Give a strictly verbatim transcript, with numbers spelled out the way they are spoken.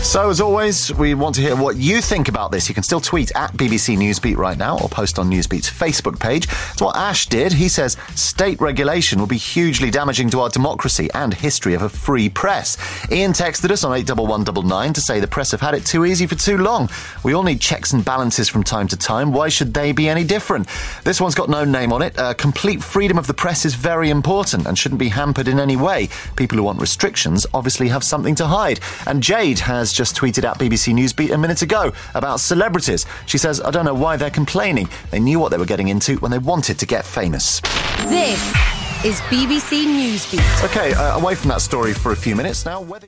So, as always, we want to hear what you think about this. You can still tweet at B B C Newsbeat right now or post on Newsbeat's Facebook page. It's what Ash did. He says state regulation will be hugely damaging to our democracy and history of a free press. Ian texted us on eight one one nine nine to say the press have had it too easy for too long. We all need checks and balances from time to time. Why should they be any different? This one's got no name on it. Uh, complete freedom of the press is very important and shouldn't be hampered in any way. People who want restrictions obviously have something to hide. And Jade has just tweeted at B B C Newsbeat a minute ago about celebrities. She says, I don't know why they're complaining. They knew what they were getting into when they wanted to get famous. This is B B C Newsbeat. OK, uh, away from that story for a few minutes now. Whether